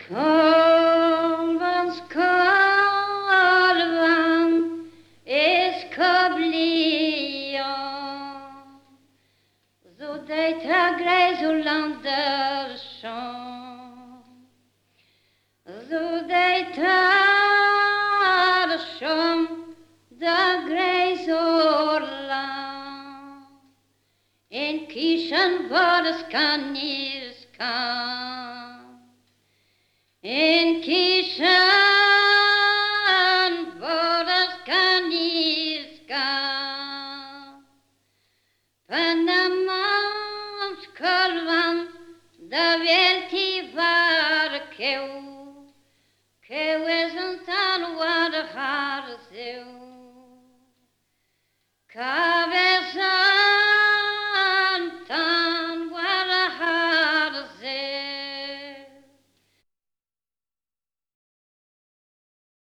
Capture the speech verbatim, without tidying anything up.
Kalvans kalvan eskablia, zo deit ha grijzolander schon, zo deit ha schon da grijzoland. In kiezen wat es kan is kan. In kiezen wat es kan is kan. Panamans kalvan da vet i var keu. Keu es un tan wat har seu.